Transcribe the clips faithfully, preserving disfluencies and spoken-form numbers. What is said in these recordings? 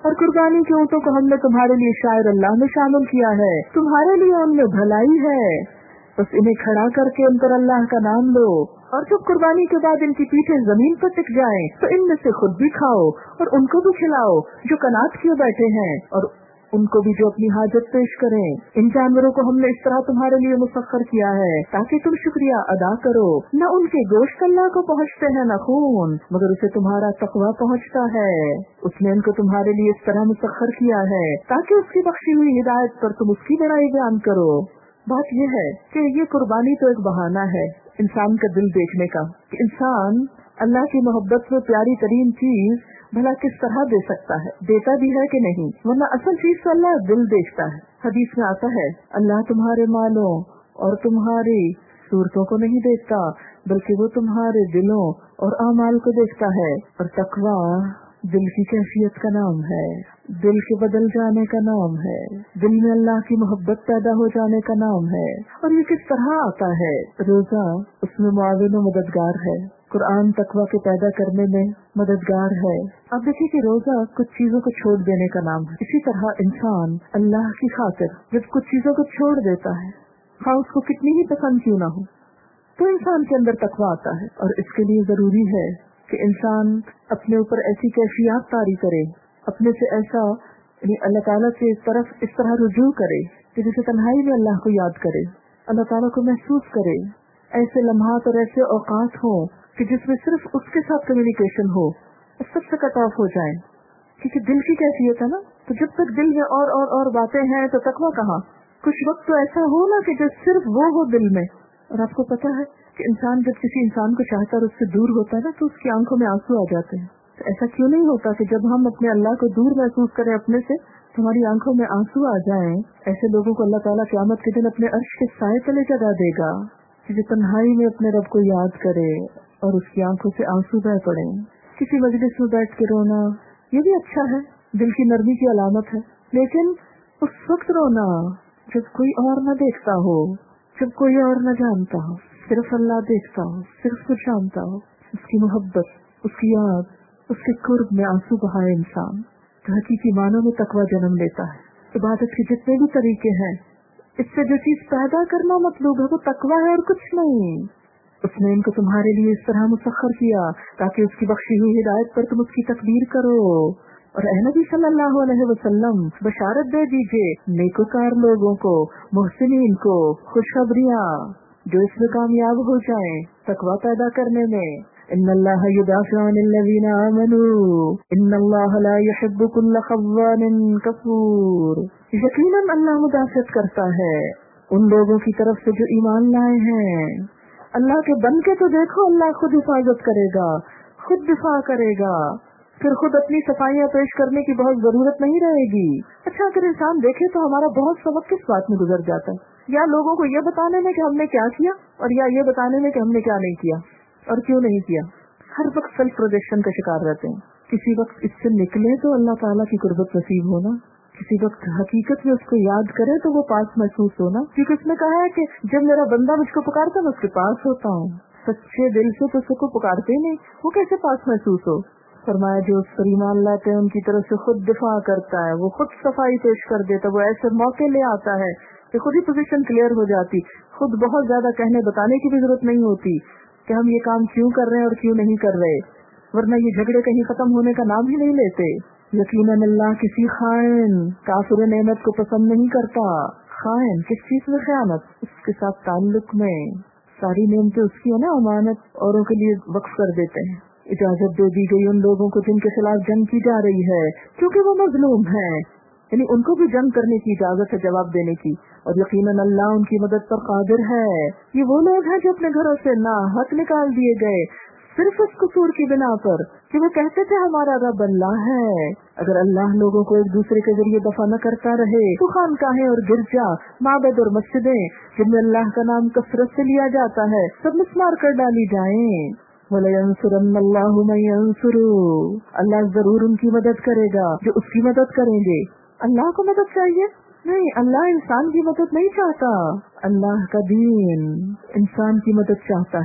اور कुर्बानी के ऊँटों को हमने तुम्हारे लिए शायर अल्लाह में शामिल किया है, तुम्हारे लिए उनमें भलाई है, बस इन्हें खड़ा करके उन पर अल्लाह का नाम लो, और जब कुर्बानी के बाद इनकी पीठें जमीन पर टिक जाएं, तो इनमें से खुद भी खाओ और उनको भी खिलाओ जो कनात किए बैठे हैं, और उनको भी जो अपनी हाजत पेश करें। इन जानवरों को हमने इस तरह तुम्हारे लिए मुसख्खर किया है ताकि तुम शुक्रिया अदा करो। न उनके गोश्त अल्लाह को पहुँचते हैं न खून, मगर उसे तुम्हारा तकवा पहुँचता है। उसने इनको तुम्हारे लिए इस तरह मुसख्खर किया है ताकि उसकी बख्शी हुई हिदायत पर तुम उसकी बड़ाई बयान करो। बात यह है कि ये कुर्बानी तो एक बहाना है इंसान का दिल देखने का, कि इंसान अल्लाह की मोहब्बत में प्यारी तरीन चीज भला किस तरह दे सकता है, देता भी है कि नहीं, वरना असल चीज तो अल्लाह दिल देखता है। हदीस में आता है अल्लाह तुम्हारे मालों और तुम्हारी सूरतों को नहीं देखता, बल्कि वो तुम्हारे दिलों और आमाल को देखता है। और तकवा दिल की कैफियत का नाम है, दिल के बदल जाने का नाम है, दिल में अल्लाह की मोहब्बत पैदा हो जाने का नाम है। और ये किस तरह आता है? रोजा उसमें मुआविन और मददगार है, कुरान तकवा के पैदा करने में मददगार है। अब देखिए कि रोजा कुछ चीजों को छोड़ देने का नाम है, इसी तरह इंसान अल्लाह की खातिर जब कुछ चीजों को छोड़ देता है, हाँ उसको कितनी ही पसंद क्यों ना हो, तो इंसान के अंदर तकवा आता है। और इसके लिए जरूरी है कि इंसान अपने ऊपर ऐसी कैफियत तारी करे, अपने से ऐसा यानी अल्लाह ताला से इस तरफ इस तरह रुजू करे कि जैसे तन्हाई में अल्लाह को याद करे, अल्लाह ताला को महसूस करे। ऐसे लम्हात और ऐसे औकात हो कि जिसमें सिर्फ उसके साथ कम्युनिकेशन हो, सबसे कट ऑफ हो जाए, क्योंकि दिल की कैफियत है ना। तो जब तक दिल में और और और बातें हैं तो तकवा कहाँ। कुछ वक्त तो ऐसा हो ना कि जो सिर्फ वो हो दिल में। और आपको पता है कि इंसान जब किसी इंसान को चाहता है और उससे दूर होता है ना, तो उसकी आंखों में आंसू आ जाते हैं। तो ऐसा क्यों नहीं होता कि जब हम अपने अल्लाह को दूर महसूस करें अपने से, तो हमारी आंखों में आंसू आ जाएं। ऐसे लोगों को अल्लाह ताला क़यामत के दिन अपने अर्श के साए तले जगा देगा, कि जो तन्हाई में अपने रब को याद करे और उसकी आंखों से आंसू बह पड़े। किसी मजलिस में बैठ के रोना ये भी अच्छा है, दिल की नरमी की अलामत है, लेकिन उस वक्त रोना जब कोई और न देखता हो, जब कोई और न जानता हो, सिर्फ अल्लाह देखता हो, सिर्फ कुछ जानता हो, उसकी मोहब्बत, उसकी याद, उसके कुर्ब में आंसू बहाए इंसान, तो हकीकी मानों में तकवा जन्म लेता है। इबादत के जितने भी तरीके हैं, इससे जो चीज पैदा करना मतलूब है वो तकवा है और कुछ नहीं। उसने इनको तुम्हारे लिए इस तरह मुसख्खर किया ताकि उसकी बख्शी हुई हिदायत पर तुम उसकी तकबीर करो। और ए नबी सल्लल्लाहु अलैहि वसल्लम बशारत दे दीजिए नेकोकार लोगों को, मुहसिनीन को खुशखबरियां जो इसमें कामयाब हो जाएं तकवा पैदा करने में। इन्नल्लाह युदाफिउ अनिल्लज़ीना आमनू इन्नल्लाह ला युहिब्बु कुल्ला खव्वानिन कफूर। यकीनन अल्लाह मुदाफ़त करता है उन लोगों की तरफ से जो ईमान लाए हैं। अल्लाह के बन के तो देखो, अल्लाह खुद हिफाजत करेगा, खुद दिफा करेगा, फिर खुद अपनी सफाइयाँ पेश करने की बहुत जरूरत नहीं रहेगी। अच्छा, अगर इंसान देखे तो हमारा बहुत सा वक्त किस बात में गुजर जाता है, या लोगों को ये बताने में कि हमने क्या किया, और या ये बताने में कि हमने क्या नहीं किया और क्यों नहीं किया। हर वक्त सेल्फ प्रोजेक्शन का शिकार रहते हैं। किसी वक्त इससे निकले तो अल्लाह ताला की कुर्बत नसीब होना, किसी वक्त हकीकत में उसको याद करे तो वो पास महसूस होना, क्योंकि उसने कहा है कि जब मेरा बंदा मुझको पुकारता मैं उसके पास होता हूँ। सच्चे दिल से तो उसको पुकारते ही नहीं, वो कैसे पास महसूस हो। फरमाया जो उस पर ईमान लाते हैं उनकी तरफ से खुद दिफा करता है, वो खुद सफाई पेश कर देता, वो ऐसे मौके ले आता है कि खुद ही पोजीशन क्लियर हो जाती, खुद बहुत ज्यादा कहने बताने की भी जरूरत नहीं होती कि हम ये काम क्यों कर रहे हैं और क्यों नहीं कर रहे, वरना ये झगड़े कहीं खत्म होने का नाम ही नहीं लेते। यकीनन अल्लाह किसी खाइन काफिर नेमत को पसंद नहीं करता। खाइन किस चीज में खयानत, उसके साथ ताल्लुक में सारी नेमतें उसकी है ना, अमानत औरों के लिए वक्फ कर देते हैं। इजाजत दे दी गई उन लोगों को जिनके खिलाफ जंग की जा रही है, क्योंकि वो मजलूम हैं, यानी उनको भी जंग करने की इजाजत है, जवाब देने की। और यकीनन अल्लाह उनकी मदद पर कादिर है। ये वो लोग हैं जो अपने घरों से ना हक निकाल दिए गए सिर्फ उस कसूर की बिना पर कि वो कहते थे हमारा रब अल्लाह है। अगर अल्लाह लोगों को एक दूसरे के जरिए दफा न करता रहे तो खानकाहें और गिरजा, माबद और मस्जिदें जिनमें अल्लाह का नाम कसरत से लिया जाता है सब मिसमार कर डाली जाएं। वलयंसुरन्नल्लाहु मन यंसुरु, अल्लाह जरूर उनकी मदद करेगा जो उसकी मदद करेंगे। अल्लाह को मदद चाहिए नहीं, अल्लाह इंसान की मदद नहीं चाहता। अल्लाह का दीन इंसान की मदद चाहता है।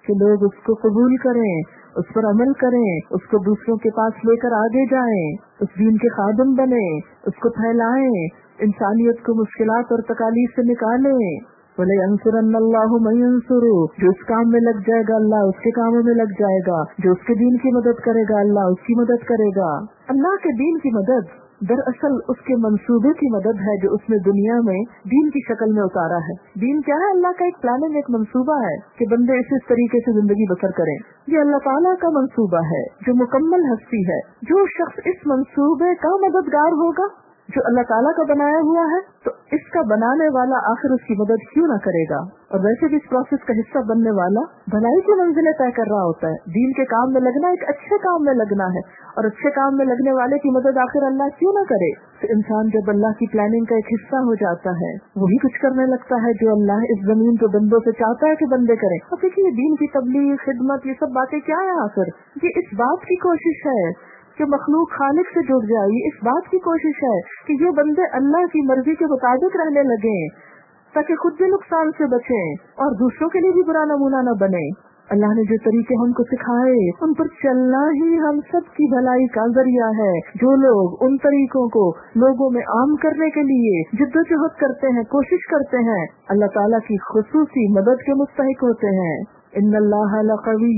کہ لوگ اس کو قبول کریں، اس پر عمل کریں، اس کو دوسروں کے پاس لے کر آگے جائیں، اس دین کے خادم بنے، اس کو پھیلائیں، انسانیت کو مشکلات اور تکالیف سے نکالیں۔ وَلَيَنْصُرَنَّ اللَّهُ مَن يَنْصُرُهُ، جو اس کام میں لگ جائے گا اللہ اس کے کاموں میں لگ جائے گا، جو اس کے دین کی مدد کرے گا اللہ اس کی مدد کرے گا۔ اللہ کے دین کی مدد دراصل اس کے منصوبے کی مدد ہے جو اس نے دنیا میں دین کی شکل میں اتارا ہے۔ دین کیا ہے؟ اللہ کا ایک پلاننگ، ایک منصوبہ ہے کہ بندے اس اس طریقے سے زندگی بسر کریں۔ یہ اللہ تعالیٰ کا منصوبہ ہے جو مکمل ہستی ہے۔ جو شخص اس منصوبے کا مددگار ہوگا جو اللہ تعالیٰ کا بنایا ہوا ہے، تو اس کا بنانے والا آخر اس کی مدد کیوں نہ کرے گا؟ اور ویسے بھی اس پروسیس کا حصہ بننے والا بھلائی کی منزلیں طے کر رہا ہوتا ہے۔ دین کے کام میں لگنا ایک اچھے کام میں لگنا ہے، اور اچھے کام میں لگنے والے کی مدد آخر اللہ کیوں نہ کرے؟ تو انسان جب اللہ کی پلاننگ کا ایک حصہ ہو جاتا ہے، وہی کچھ کرنے لگتا ہے جو اللہ اس زمین کو بندوں سے چاہتا ہے کہ بندے کریں۔ اور دیکھیے دین کی تبلیغ، خدمت، یہ سب باتیں کیا ہے؟ آخر یہ اس بات کی کوشش ہے کہ مخلوق خالق سے جڑ جائے، یہ اس بات کی کوشش ہے کہ یہ بندے اللہ کی مرضی کے مطابق رہنے لگیں تاکہ خود بھی نقصان سے بچیں اور دوسروں کے لیے بھی برا نمونہ نہ بنے۔ اللہ نے جو طریقے ہم کو سکھائے ان پر چلنا ہی ہم سب کی بھلائی کا ذریعہ ہے۔ جو لوگ ان طریقوں کو لوگوں میں عام کرنے کے لیے جدوجہد کرتے ہیں، کوشش کرتے ہیں، اللہ تعالیٰ کی خصوصی مدد کے مستحق ہوتے ہیں۔ ان اللہ لقوی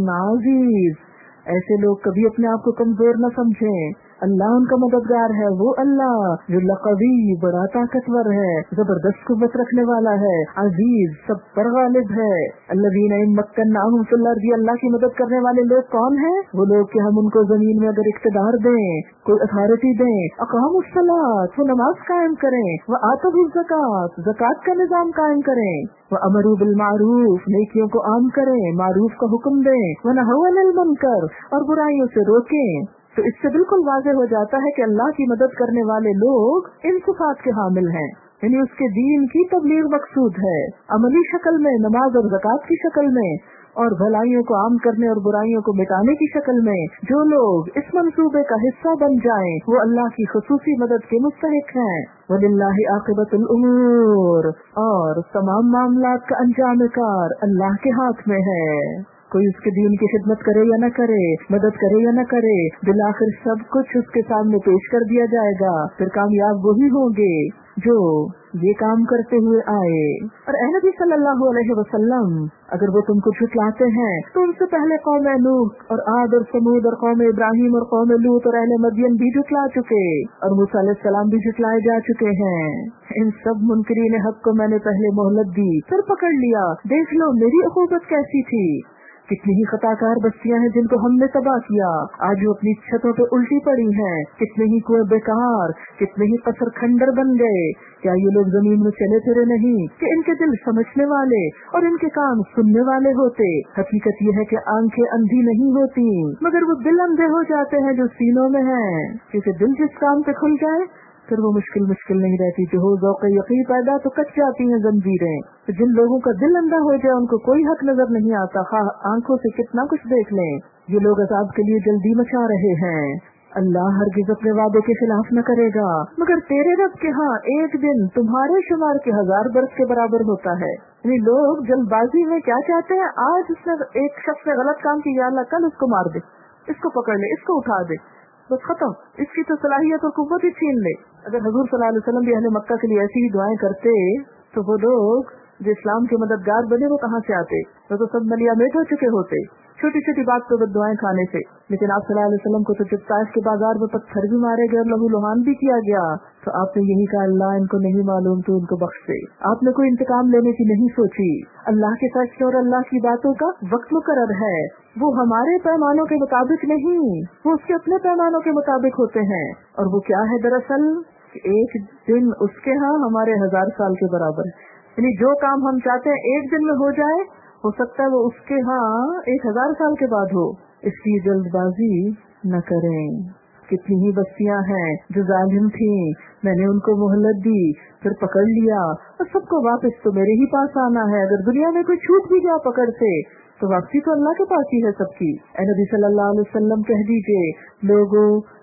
عزیز، ایسے لوگ کبھی اپنے آپ کو کمزور نہ سمجھیں۔ اللہ ان کا مددگار ہے، وہ اللہ جو لقوی، بڑا طاقتور ہے، زبردست قوت رکھنے والا ہے، عزیز، سب پر غالب ہے۔ الذین ان مکناہم فی الارض، اللہ کی مدد کرنے والے لوگ کون ہیں؟ وہ لوگ کہ ہم ان کو زمین میں اگر اقتدار دیں، کوئی اتھارٹی دیں، اقاموا الصلاۃ، وہ نماز قائم کریں، وآتوا الزکوٰۃ، زکوٰۃ کا نظام قائم کریں، وامروا بالمعروف، نیکیوں کو عام کریں، معروف کا حکم دیں، ونہوا عن المنکر، اور برائیوں سے روکیں۔ تو اس سے بالکل واضح ہو جاتا ہے کہ اللہ کی مدد کرنے والے لوگ ان صفات کے حامل ہیں، یعنی اس کے دین کی تبلیغ مقصود ہے، عملی شکل میں، نماز اور زکوٰۃ کی شکل میں، اور بھلائیوں کو عام کرنے اور برائیوں کو مٹانے کی شکل میں۔ جو لوگ اس منصوبے کا حصہ بن جائیں وہ اللہ کی خصوصی مدد کے مستحق ہیں۔ وَلِلَّهِ عَاقِبَةُ الْأُمُورِ، اور تمام معاملات کا انجام کار اللہ کے ہاتھ میں ہے۔ کوئی اس کے دین کی خدمت کرے یا نہ کرے، مدد کرے یا نہ کرے، بالآخر سب کچھ اس کے سامنے پیش کر دیا جائے گا۔ پھر کامیاب وہی ہوں گے جو یہ کام کرتے ہوئے آئے۔ اور اے نبی صلی اللہ علیہ وسلم، اگر وہ تم کو جھٹلاتے ہیں تو ان سے پہلے قوم نوح اور عاد اور ثمود اور قوم ابراہیم اور قوم لوط اور اہل مدین بھی جھٹلا چکے، اور موسیٰ علیہ السلام بھی جھٹلائے جا چکے ہیں۔ ان سب منکرین حق کو میں نے پہلے مہلت دی، پھر پکڑ لیا، دیکھ لو میری عقوبت کیسی تھی۔ کتنی ہی خطا کار بستیاں ہیں جن کو ہم نے تباہ کیا، آج وہ اپنی چھتوں پہ الٹی پڑی ہیں۔ کتنے ہی کنویں بیکار، کتنے ہی پتھر کھنڈر بن گئے۔ کیا یہ لوگ زمین میں چلے پھرے نہیں کہ ان کے دل سمجھنے والے اور ان کے کان سننے والے ہوتے؟ حقیقت یہ ہے کہ آنکھیں اندھی نہیں ہوتی مگر وہ دل اندھے ہو جاتے ہیں جو سینوں میں ہیں، کیونکہ دل جس کام پہ کھل جائے پھر وہ مشکل مشکل نہیں رہتی، جو ہو ذوق یقین پیدا تو کٹ جاتی ہیں زنجیریں۔ تو جن لوگوں کا دل اندھا ہو جائے ان کو کوئی حق نظر نہیں آتا، خواہ آنکھوں سے کتنا کچھ دیکھ لیں۔ یہ لوگ عذاب کے لیے جلدی مچا رہے ہیں۔ اللہ ہرگز اپنے وعدے کے خلاف نہ کرے گا، مگر تیرے رب کے ہاں ایک دن تمہارے شمار کے ہزار برس کے برابر ہوتا ہے۔ یعنی لوگ جلد بازی میں کیا چاہتے ہیں، آج اس نے ایک شخص نے غلط کام کیا، اللہ کل اس کو مار دے، اس کو پکڑ لے، اس کو اٹھا دے، بس ختم، اس کی تو صلاحیت اور قوت ہی چھین لے۔ اگر حضور صلی اللہ علیہ وسلم بھی اہل مکہ کے لیے ایسی ہی دعائیں کرتے تو وہ لوگ جو اسلام کے مددگار بنے وہ کہاں سے آتے؟ وہ تو سب ملیا میٹ ہو چکے ہوتے چھوٹی چھوٹی بات پہ بد دعائیں کھانے سے۔ لیکن آپ صلی اللہ علیہ وسلم کو تو جب طائف کے بازار میں پتھر بھی مارے گئے اور لہو لہان بھی کیا گیا تو آپ نے یہی کہا، اللہ ان کو نہیں معلوم تو ان کو بخش دے۔ آپ نے کوئی انتقام لینے کی نہیں سوچی۔ اللہ کے فیصلے اور اللہ کی باتوں کا وقت مقرر ہے، وہ ہمارے پیمانوں کے مطابق نہیں، وہ اس کے اپنے پیمانوں کے مطابق ہوتے ہیں۔ اور وہ کیا ہے دراصل کہ ایک دن اس کے ہاں ہمارے ہزار سال کے برابر ہے، یعنی جو کام ہم چاہتے ہیں ایک دن میں ہو جائے، ہو سکتا ہے وہ اس کے ہاں ایک ہزار سال کے بعد ہو۔ اس کی جلد بازی نہ کریں۔ کتنی ہی بستیاں ہیں جو ظالم تھیں، میں نے ان کو مہلت دی، پھر پکڑ لیا، اور سب کو واپس تو میرے ہی پاس آنا ہے۔ اگر دنیا میں کوئی چھوٹ بھی گیا پکڑ سے تو واپسی تو اللہ کے پاس ہی ہے سب کی۔ اے نبی صلی اللہ علیہ وسلم کہہ دیجئے، لوگوں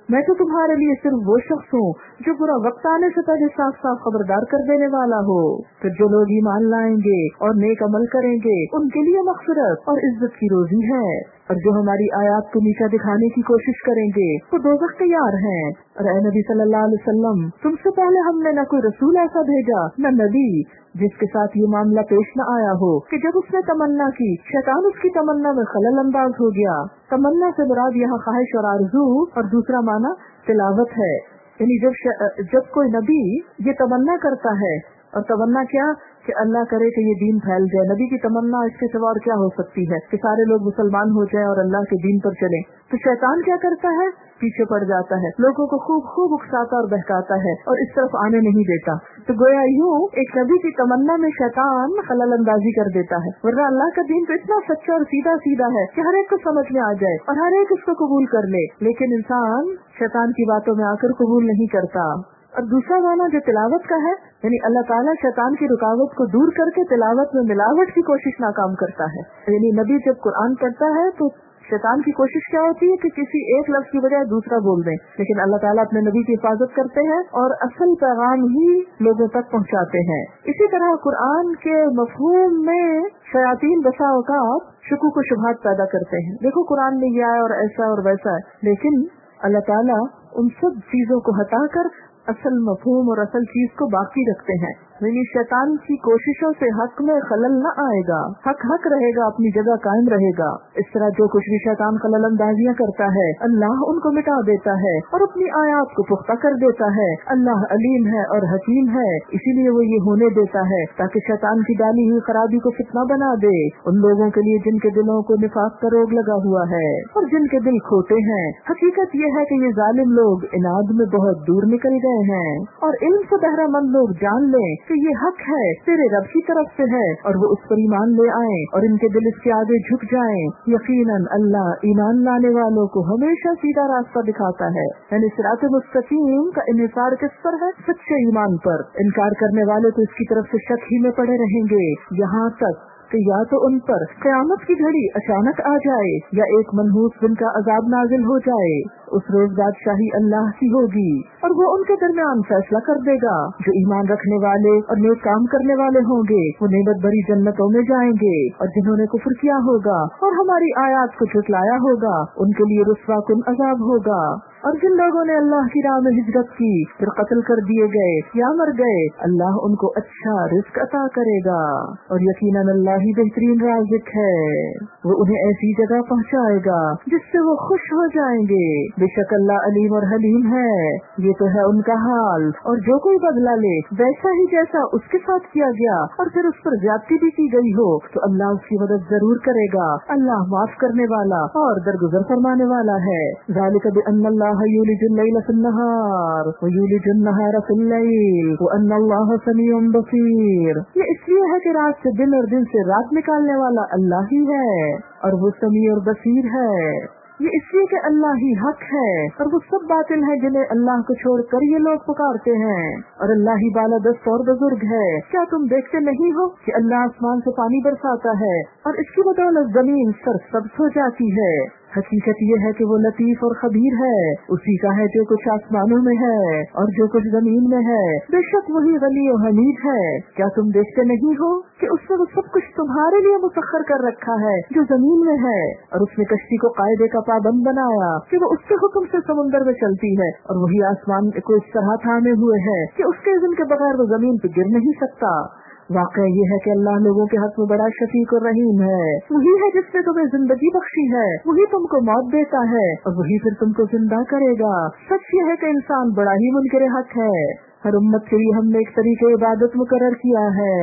میں تو تمہارے لیے صرف وہ شخص ہوں جو برا وقت آنے سے پہلے صاف صاف خبردار کر دینے والا ہو. پھر جو لوگ ایمان لائیں گے اور نیک عمل کریں گے ان کے لیے مغفرت اور عزت کی روزی ہے، اور جو ہماری آیات کو نیچا دکھانے کی کوشش کریں گے وہ دوزخ تیار ہیں. اور اے نبی صلی اللہ علیہ وسلم، تم سے پہلے ہم نے نہ کوئی رسول ایسا بھیجا نہ نبی جس کے ساتھ یہ معاملہ پیش نہ آیا ہو کہ جب اس نے تمنا کی شیطان اس کی تمنا میں خلل انداز ہو گیا. تمنا سے مراد یہاں خواہش اور آرزو، اور دوسرا معنی تلاوت ہے. یعنی جب ش... جب کوئی نبی یہ تمنا کرتا ہے، اور تمنا کیا کہ اللہ کرے کہ یہ دین پھیل جائے. نبی کی تمنا اس کے سوا اور کیا ہو سکتی ہے کہ سارے لوگ مسلمان ہو جائیں اور اللہ کے دین پر چلیں. تو شیطان کیا کرتا ہے؟ پیچھے پڑ جاتا ہے، لوگوں کو خوب خوب اکساتا اور بہکاتا ہے اور اس طرف آنے نہیں دیتا. تو گویا یوں ایک نبی کی تمنا میں شیطان خلل اندازی کر دیتا ہے، ورنہ اللہ کا دین تو اتنا سچا اور سیدھا سیدھا ہے کہ ہر ایک کو سمجھ میں آ جائے اور ہر ایک اس کو قبول کر لے. لیکن انسان شیطان کی باتوں میں آ کر قبول نہیں کرتا. اور دوسرا معنی جو تلاوت کا ہے، یعنی اللہ تعالیٰ شیطان کی رکاوٹ کو دور کر کے تلاوت میں ملاوٹ کی کوشش ناکام کرتا ہے. یعنی نبی جب قرآن پڑھتا ہے تو شیطان کی کوشش کیا ہوتی ہے کہ کسی ایک لفظ کی بجائے دوسرا بول دیں، لیکن اللہ تعالیٰ اپنے نبی کی حفاظت کرتے ہیں اور اصل پیغام ہی لوگوں تک پہنچاتے ہیں. اسی طرح قرآن کے مفہوم میں شیاطین بسا اوقات شکوک و شبہات پیدا کرتے ہیں. دیکھو قرآن میں یہ آیا اور ایسا اور ویسا ہے، لیکن اللہ تعالیٰ ان سب چیزوں کو ہٹا کر اصل مفہوم اور اصل چیز کو باقی رکھتے ہیں. یعنی شیطان کی کوششوں سے حق میں خلل نہ آئے گا، حق حق رہے گا، اپنی جگہ قائم رہے گا. اس طرح جو کچھ بھی شیطان خلل اندازیاں کرتا ہے اللہ ان کو مٹا دیتا ہے اور اپنی آیات کو پختہ کر دیتا ہے. اللہ علیم ہے اور حکیم ہے، اسی لیے وہ یہ ہونے دیتا ہے تاکہ شیطان کی ڈالی ہوئی خرابی کو فتنہ بنا دے ان لوگوں کے لیے جن کے دلوں کو نفاق کا روگ لگا ہوا ہے اور جن کے دل کھوٹے ہیں. حقیقت یہ ہے کہ یہ ظالم لوگ اناد میں بہت دور نکل گئے ہیں، اور علم سے بہرہ مند لوگ جان لیں کہ یہ حق ہے تیرے رب کی طرف سے ہے، اور وہ اس پر ایمان لے آئیں اور ان کے دل اس کے آگے جھک جائیں. یقیناً اللہ ایمان لانے والوں کو ہمیشہ سیدھا راستہ دکھاتا ہے. یعنی صراط مستقیم کا انحصار کس پر ہے؟ سچے ایمان پر. انکار کرنے والے تو اس کی طرف سے شک ہی میں پڑے رہیں گے یہاں تک کہ یا تو ان پر قیامت کی گھڑی اچانک آ جائے یا ایک منحوس دن کا عذاب نازل ہو جائے. اس روز بادشاہی اللہ کی ہوگی اور وہ ان کے درمیان فیصلہ کر دے گا. جو ایمان رکھنے والے اور نیک کام کرنے والے ہوں گے وہ نعمت بھری جنتوں میں جائیں گے، اور جنہوں نے کفر کیا ہوگا اور ہماری آیات کو جھٹلایا ہوگا ان کے لیے رسوا کن عذاب ہوگا. اور جن لوگوں نے اللہ کی راہ میں ہجرت کی پھر قتل کر دیے گئے یا مر گئے، اللہ ان کو اچھا رزق عطا کرے گا، اور یقیناً اللہ ہی بہترین رازق ہے. وہ انہیں ایسی جگہ پہنچائے گا جس سے وہ خوش ہو جائیں گے. بے شک اللہ علیم اور حلیم ہے. یہ تو ہے ان کا حال، اور جو کوئی بدلہ لے ویسا ہی جیسا اس کے ساتھ کیا گیا اور پھر اس پر زیادتی بھی کی گئی ہو تو اللہ اس کی مدد ضرور کرے گا. اللہ معاف کرنے والا اور درگزر فرمانے والا ہے. ذالک بأن اللہ یولج اللیل فی النہار ویولج النہار فی اللیل وان اللہ سمیع بصیر. یہ اس لیے ہے کہ رات سے دن اور دن سے رات نکالنے والا اللہ ہی ہے اور وہ سمیع اور بصیر ہے. یہ اس لیے کہ اللہ ہی حق ہے اور وہ سب باطل ہے جنہیں اللہ کو چھوڑ کر یہ لوگ پکارتے ہیں، اور اللہ ہی بالا دست اور بزرگ ہے. کیا تم دیکھتے نہیں ہو کہ اللہ آسمان سے پانی برساتا ہے اور اس کی بدولت زمین سرسبز ہو جاتی ہے. حقیقت یہ ہے کہ وہ لطیف اور خبیر ہے. اسی کا ہے جو کچھ آسمانوں میں ہے اور جو کچھ زمین میں ہے. بے شک وہی غنی و حمید ہے. کیا تم دیکھتے نہیں ہو کہ اس نے وہ سب کچھ تمہارے لیے مسخر کر رکھا ہے جو زمین میں ہے، اور اس نے کشتی کو قاعدے کا پابند بنایا کہ وہ اس کے حکم سے سمندر میں چلتی ہے، اور وہی آسمان کو اس طرح تھامے ہوئے ہے کہ اس کے اذن کے بغیر وہ زمین پہ گر نہیں سکتا. واقعہ یہ ہے کہ اللہ لوگوں کے حق میں بڑا شفیق اور رحیم ہے. وہی ہے جس نے تمہیں زندگی بخشی ہے، وہی تم کو موت دیتا ہے اور وہی پھر تم کو زندہ کرے گا. سچ یہ ہے کہ انسان بڑا ہی منکر حق ہے. ہر امت کے لیے ہم نے ایک طریقے عبادت مقرر کیا ہے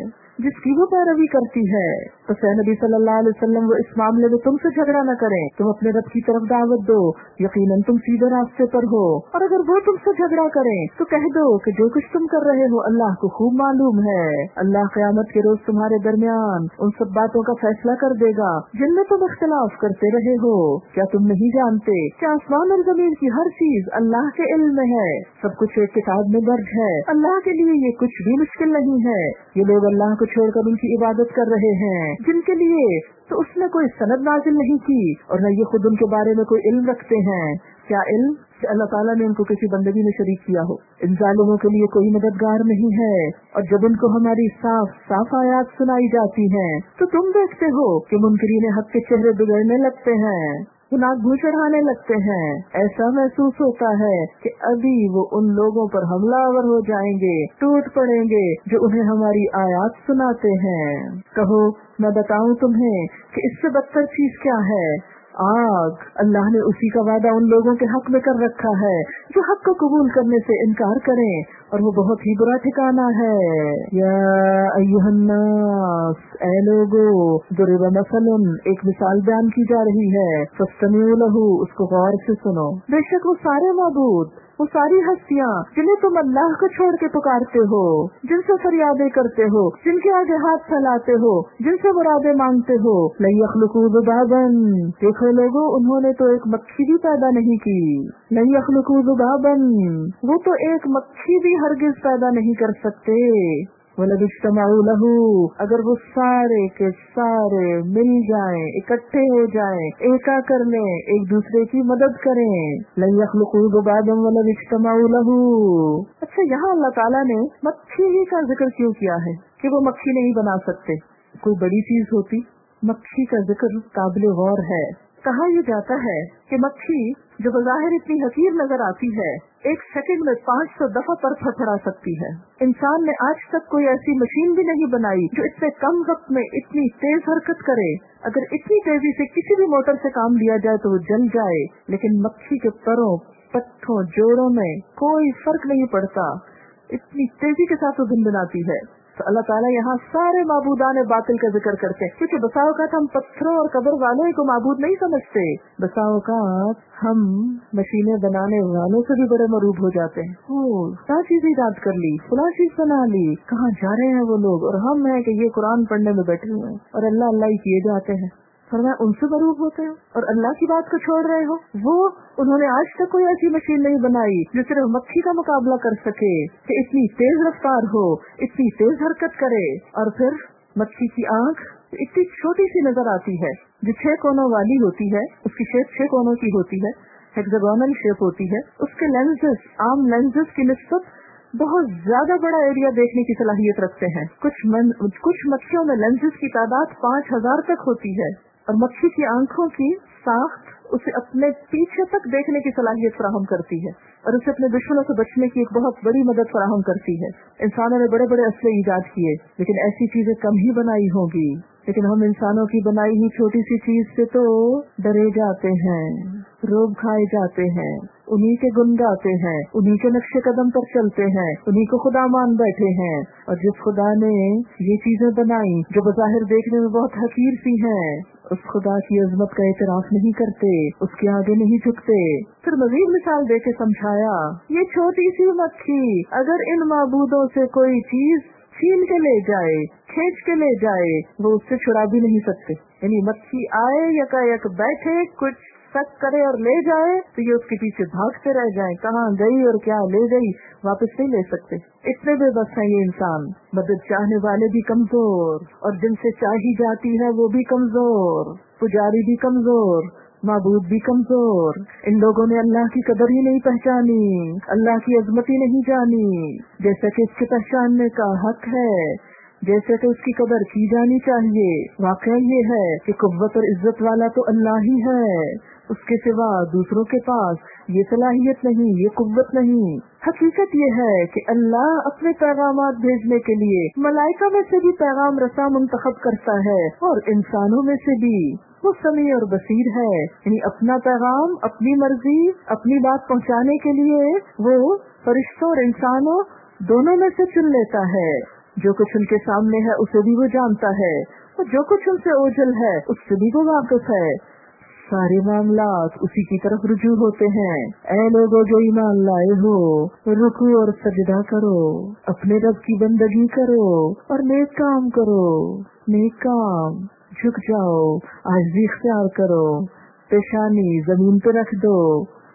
جس کی وہ پیروی کرتی ہے. تو اے نبی صلی اللہ علیہ وسلم وہ اس معاملے میں تم سے جھگڑا نہ کریں. تم اپنے رب کی طرف دعوت دو، یقیناً تم سیدھے راستے پر ہو. اور اگر وہ تم سے جھگڑا کریں تو کہہ دو کہ جو کچھ تم کر رہے ہو اللہ کو خوب معلوم ہے. اللہ قیامت کے روز تمہارے درمیان ان سب باتوں کا فیصلہ کر دے گا جن میں تم اختلاف کرتے رہے ہو. کیا تم نہیں جانتے کہ آسمان اور زمین کی ہر چیز اللہ کے علم میں ہے؟ سب کچھ ایک کتاب میں درج ہے. اللہ کے لیے یہ کچھ بھی مشکل نہیں ہے. یہ لوگ اللہ کو چھوڑ کر ان کی عبادت کر رہے ہیں جن کے لیے تو اس نے کوئی سند نازل نہیں کی اور نہ یہ خود ان کے بارے میں کوئی علم رکھتے ہیں. کیا علم کہ اللہ تعالیٰ نے ان کو کسی بندگی میں شریک کیا ہو. ان ظالموں کے لیے کوئی مددگار نہیں ہے. اور جب ان کو ہماری صاف صاف آیات سنائی جاتی ہیں تو تم دیکھتے ہو کہ منکرین حق کے چہرے بگڑنے لگتے ہیں, ناک منہ چڑھانے لگتے ہیں. ایسا محسوس ہوتا ہے کہ ابھی وہ ان لوگوں پر حملہ آور ہو جائیں گے, ٹوٹ پڑیں گے جو انہیں ہماری آیات سناتے ہیں. کہو میں بتاؤں تمہیں کہ اس سے بدتر چیز کیا ہے؟ آگ. اللہ نے اسی کا وعدہ ان لوگوں کے حق میں کر رکھا ہے جو حق کو قبول کرنے سے انکار کریں, اور وہ بہت ہی برا ٹھکانہ ہے. یا ایھا الناس, اے لوگو, ضرب مثل, ایک مثال بیان کی جا رہی ہے. فاستمعوا لہ, اس کو غور سے سنو. بے شک وہ سارے معبود, وہ ساری ہستیاں جنہیں تم اللہ کو چھوڑ کے پکارتے ہو, جن سے فریادیں کرتے ہو, جن کے آگے ہاتھ پھیلاتے ہو, جن سے مرادیں مانگتے ہو, لن یخلقوا ذبابا, دیکھو لوگو انہوں نے تو ایک مکھی بھی پیدا نہیں کی. لن یخلقوا ذبابا, وہ تو ایک مکھی بھی ہرگز پیدا نہیں کر سکتے. وَلَوِ اجْتَمَعُوا لَهُ, اگر وہ سارے کے سارے مل جائیں, اکٹھے ہو جائیں, ایکا کر لیں, ایک دوسرے کی مدد کریں. لَن يَخْلُقُوا ذُبَابًا وَلَوِ اجْتَمَعُوا لَهُ. اچھا, یہاں اللہ تعالیٰ نے مکھی ہی کا ذکر کیوں کیا ہے کہ وہ مکھی نہیں بنا سکتے؟ کوئی بڑی چیز ہوتی. مکھی کا ذکر قابل غور ہے. کہا یہ جاتا ہے کہ مکھی جو بظاہر اتنی حقیر نظر آتی ہے, ایک سیکنڈ میں پانچ سو دفعہ پر پھڑا سکتی ہے. انسان نے آج تک کوئی ایسی مشین بھی نہیں بنائی جو اتنے کم وقت میں اتنی تیز حرکت کرے. اگر اتنی تیزی سے کسی بھی موٹر سے کام لیا جائے تو وہ جل جائے, لیکن مکھی کے پروں, پٹھوں, جوڑوں میں کوئی فرق نہیں پڑتا, اتنی تیزی کے ساتھ وہ دن بناتی ہے. تو اللہ تعالیٰ یہاں سارے معبودان باطل کا ذکر کرتے ہیں, کیونکہ بسا اوقات ہم پتھروں اور قبر والوں کو معبود نہیں سمجھتے. بسا اوقات ہم مشینیں بنانے والوں سے بھی بڑے مرعوب ہو جاتے ہیں. اوہ, کیا چیز ایجاد کر لی, فلاں چیز بنا لی, کہاں جا رہے ہیں وہ لوگ, اور ہم ہیں کہ یہ قرآن پڑھنے میں بیٹھے ہوئے ہیں اور اللہ اللہ ہی کیے جاتے ہیں. فرمایا ان سے مرعوب ہوتے ہیں اور اللہ کی بات کو چھوڑ رہے ہو. وہ انہوں نے آج تک کوئی ایسی مشین نہیں بنائی جو صرف مکھی کا مقابلہ کر سکے, کہ اتنی تیز رفتار ہو, اتنی تیز حرکت کرے. اور پھر مکھی کی آنکھ اتنی چھوٹی سی نظر آتی ہے, جو چھ کونوں والی ہوتی ہے, اس کی شیپ چھ کونوں کی ہوتی ہے, ہیگزاگونل شیپ ہوتی ہے. اس کے لینزز عام لینزز کی نسبت بہت زیادہ بڑا ایریا دیکھنے کی صلاحیت رکھتے ہیں. کچھ من, کچھ مکھیوں میں لینزز کی تعداد پانچ ہزار تک ہوتی ہے, اور مکھی کی آنکھوں کی ساخت اسے اپنے پیچھے تک دیکھنے کی صلاحیت فراہم کرتی ہے, اور اسے اپنے دشمنوں سے بچنے کی ایک بہت بڑی مدد فراہم کرتی ہے. انسانوں نے بڑے بڑے اسلحے ایجاد کیے, لیکن ایسی چیزیں کم ہی بنائی ہوں گی. لیکن ہم انسانوں کی بنائی ہوئی چھوٹی سی چیز سے تو ڈرے جاتے ہیں, روب کھائے جاتے ہیں, انہی کے گن گاتے ہیں, انہی کے نقش قدم پر چلتے ہیں, انہی کو خدا مان بیٹھے ہیں. اور جس خدا نے یہ چیزیں بنائی جو بظاہر دیکھنے میں بہت حقیر سی ہیں, اس خدا کی عظمت کا اعتراف نہیں کرتے, اس کے آگے نہیں جھکتے. پھر مزید مثال دے کے سمجھایا, یہ چھوٹی سی مکھی اگر ان معبودوں سے کوئی چیز چھین کے لے جائے, کھینچ کے لے جائے, وہ اس سے چھڑا بھی نہیں سکتے. یعنی مکھی آئے, یکا یک بیٹھے, کچھ شک کرے اور لے جائے تو یہ اس کے پیچھے بھاگتے رہ جائیں, کہاں گئی اور کیا لے گئی, واپس نہیں لے سکتے. اتنے بے بس ہیں یہ انسان. مدد چاہنے والے بھی کمزور, اور جن سے چاہی جاتی ہے وہ بھی کمزور, پجاری بھی کمزور, معبود بھی کمزور. ان لوگوں نے اللہ کی قدر ہی نہیں پہچانی, اللہ کی عظمت ہی نہیں جانی, جیسا کہ اس کے پہچاننے کا حق ہے, جیسے کہ اس کی قدر کی جانی چاہیے. واقعہ یہ ہے کہ قوت اور عزت والا تو اللہ ہی ہے, اس کے سوا دوسروں کے پاس یہ صلاحیت نہیں, یہ قوت نہیں. حقیقت یہ ہے کہ اللہ اپنے پیغامات بھیجنے کے لیے ملائکہ میں سے بھی پیغام رساں منتخب کرتا ہے, اور انسانوں میں سے بھی. وہ سمیع اور بصیر ہے, یعنی اپنا پیغام اپنی مرضی, اپنی بات پہنچانے کے لیے وہ فرشتوں اور انسانوں دونوں میں سے چن لیتا ہے. جو کچھ ان کے سامنے ہے اسے بھی وہ جانتا ہے, اور جو کچھ ان سے اوجھل ہے اس سے بھی وہ واقف ہے. سارے معاملات اسی کی طرف رجوع ہوتے ہیں. اے لوگوں جو ایمان لائے ہو, رکوع اور سجدہ کرو, اپنے رب کی بندگی کرو, اور نیک کام کرو. نیک کام, جھک جاؤ, عاجزی اختیار کرو, پیشانی زمین پہ رکھ دو,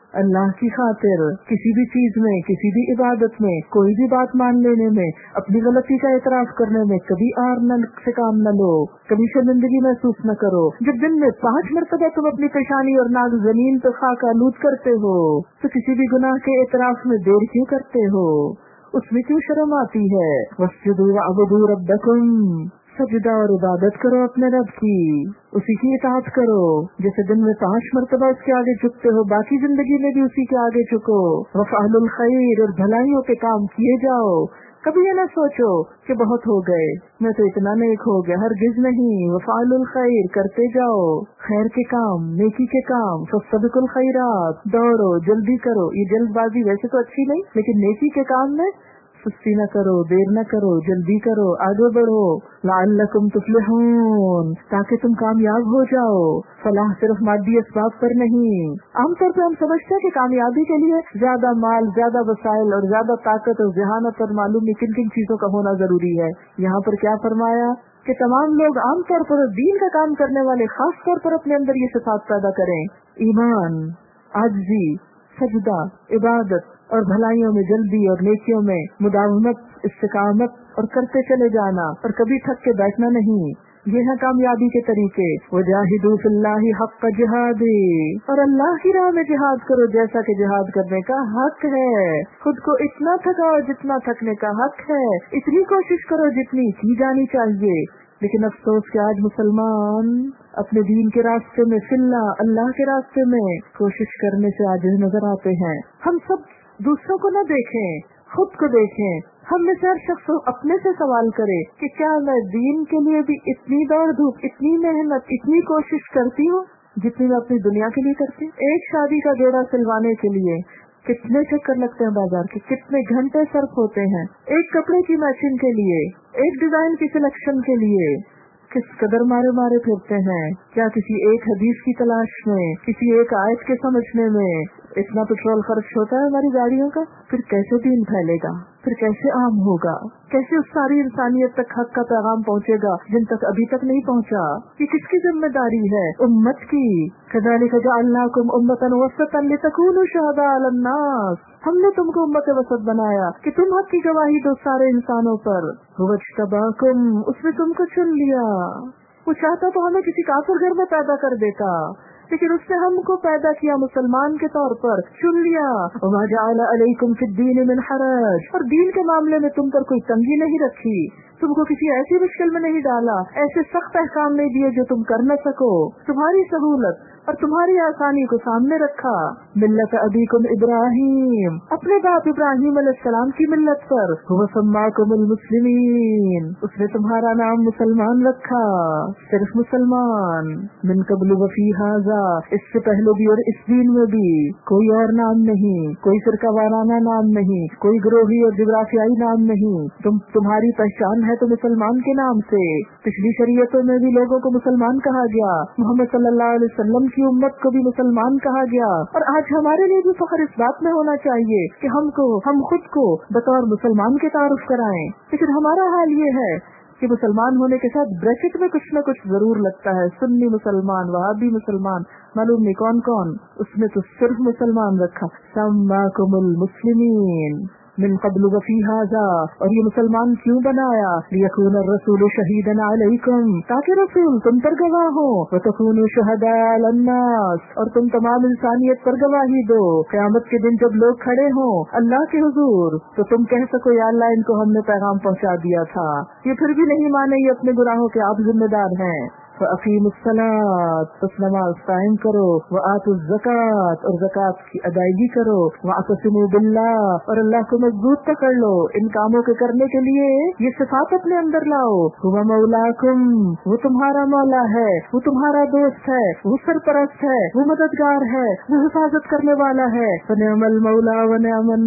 اللہ की खातिर किसी भी चीज में, किसी भी इबादत में, कोई भी बात मान लेने में, अपनी गलती का एतराफ करने में कभी आर न से काम न लो, कभी शर्मिंदगी महसूस न करो। जब दिन में पांच मरतबा तुम अपनी पेशानी और नाक जमीन पर खाक आलूद करते हो तो किसी भी गुनाह के एतराफ में देर क्यों करते हो? उसमें क्यों शर्म आती है? वस्जुदू वअबुदू रब्बकुम, सजदा और इबादत करो अपने रब की, उसी की इताअत करो। जैसे दिन में पांच मरतबा उसके आगे झुकते हो, बाकी जिंदगी में भी उसी के आगे झुको। वफ़अलुल खैर, और भलाइयों के काम किए जाओ। कभी ये ना सोचो कि बहुत हो गए, मैं तो इतना नेक हो गया, हरगिज नहीं। वफ़अलुल खैर, करते जाओ खैर के काम, नेकी के काम। फस्तबिकुल खैरात, दौड़ो, जल्दी करो। ये जल्दबाजी वैसे तो अच्छी नहीं, लेकिन नेकी के काम में सुस्ती न करो, देर न करो, जल्दी करो, आगे बढ़ो। लअल्लकुम तुफ्लिहून, ताकि तुम कामयाब हो जाओ। फलाह सिर्फ मादी असबाब पर नहीं। आमतौर पर हम समझते हैं कि कामयाबी के लिए ज्यादा माल, ज्यादा वसाइल और ज्यादा ताकत और जहानत और मालूम नहीं किन किन चीजों का होना जरूरी है। यहाँ पर क्या फरमाया कि तमाम लोग आमतौर पर दीन का काम करने वाले खास तौर पर अपने अंदर ये सिफात पैदा करें: ईमान, आजिज़ी, सजदा, इबादत और भलाइयों में जल्दी और नेकियों में मुदावमत, इस्तिकामत और करते चले जाना और कभी थक के बैठना नहीं। ये है कामयाबी के तरीके। वजाहिदू फिल्लाहि हक़्क़ जिहादी, और अल्लाह की राह में जिहाद करो जैसा कि जिहाद करने का हक है। खुद को इतना थकाओ जितना थकने का हक है, इतनी कोशिश करो जितनी की जानी चाहिए। लेकिन अफसोस कि आज मुसलमान अपने दीन के रास्ते में, फिल्ला अल्लाह के रास्ते में कोशिश करने से आजिज़ नजर आते हैं। हम सब दूसरों को न देखें, खुद को देखें। हम में से हर शख्स अपने से सवाल करे कि क्या मैं दीन के लिए भी इतनी दौड़ धूप, इतनी मेहनत, इतनी कोशिश करती हूँ जितनी मैं अपनी दुनिया के लिए करती हूँ? एक शादी का जोड़ा सिलवाने के लिए कितने चक्कर लगते हैं बाजार के, कितने घंटे सर्फ होते हैं। एक कपड़े की मैचिंग के लिए, एक डिजाइन की सिलेक्शन के लिए किस कदर मारे मारे फिरते हैं। क्या किसी एक हदीस की तलाश में, किसी एक आयत के समझने में इतना पेट्रोल खर्च होता है हमारी गाड़ियों का? फिर कैसे दीन फैलेगा? फिर कैसे आम होगा? कैसे उस सारी इंसानियत तक हक का पैगाम पहुँचेगा जिन तक अभी तक नहीं पहुँचा? ये किसकी जिम्मेदारी है? उम्मत की। कज़ालिक जअलनाकुम उम्मतन वसतन लितकूनू शुहदा अलन्नास, हमने तुमको उम्मत वसत बनाया कि तुम हक की गवाही दो सारे इंसानों पर। वज्तबाकुम, उसने तुमको चुन लिया। वो चाहता तो हमें किसी काफिर घर में पैदा कर देता, लेकिन उसने हमको पैदा किया मुसलमान के तौर पर, चुन लिया। वमा जअल अलैकुम फिद्दीन मिन हरज, और दीन के मामले में तुम पर कोई तंगी नहीं रखी, तुमको किसी ऐसी मुश्किल में नहीं डाला, ऐसे सख्त अहकाम नहीं दिए जो तुम कर न सको। तुम्हारी सहूलत और तुम्हारी आसानी को सामने रखा। मिल्लत अबीकुम इब्राहिम, अपने बाप इब्राहिम अलैहिस्सलाम की मिल्लत पर। हुवा सम्माकुमुल मुस्लिमीन, उसने तुम्हारा नाम मुसलमान रखा, सिर्फ मुसलमान। मिन क़ब्लु व फ़ी हाज़ा, इससे पहले भी और इस दीन में भी कोई और नाम नहीं, कोई फिरका वाराना नाम नहीं, कोई ग्रोही और जिग्राफियाई नाम नहीं। तुम तुम्हारी पहचान है तो मुसलमान के नाम से। पिछली शरीयतों में भी लोगों को मुसलमान कहा गया, मोहम्मद सल्लल्लाहु अलैहि वसल्लम की उम्मत को भी मुसलमान कहा गया। और आज हमारे लिए भी फख्र इस बात में होना चाहिए कि हमको, हम खुद को बतौर मुसलमान के तारुफ कराएं। लेकिन हमारा हाल ये है कि मुसलमान होने के साथ ब्रैकेट में कुछ न कुछ जरूर लगता है। सुन्नी मुसलमान, वहाबी मुसलमान, मालूम नहीं कौन कौन, उसमें तो सिर्फ मुसलमान रखा। सम्माकुमुल मुस्लिमीन मिन क़ब्लु व फ़ी हाज़ा, और ये मुसलमान क्यों बनाया? लियकून रसूल शहीदन अलैकुम, ताकि रसूल तुम पर गवाह हो। व तकूनु शुहदा अलन्नास, और तुम तमाम इंसानियत पर गवाही दो। क़यामत के दिन जब लोग खड़े हों अल्लाह के हुजूर, तो तुम कह सको या अल्लाह, इनको हमने पैगाम पहुंचा दिया था, ये फिर भी नहीं माने, ये अपने गुनाहों के आप जिम्मेदार हैं। फ़अक़ीमुस्सलात, बस नमाज कायम करो। व आतुज़्ज़कात, और ज़कात की अदायगी करो। वअतसिमू बिल्लाह, और अल्लाह को मजबूत पकड़ लो। इन कामों के करने के लिए ये सिफात अपने अंदर लाओ। हुवा मौलाकुम, वो तुम्हारा मौला है, वो तुम्हारा दोस्त है, वो सरपरस्त है, वो मददगार है, वो हिफाजत करने वाला है। फनिअमल मौला व निअमन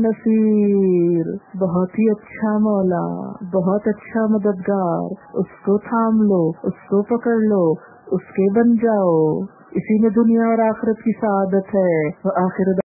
नसीर, बहुत ही अच्छा मौला, बहुत अच्छा मददगार। उसको थाम लो, उसको पकड़ लो, उसके बन जाओ। इसी में दुनिया और आखिरत की सआदत है। व आखिर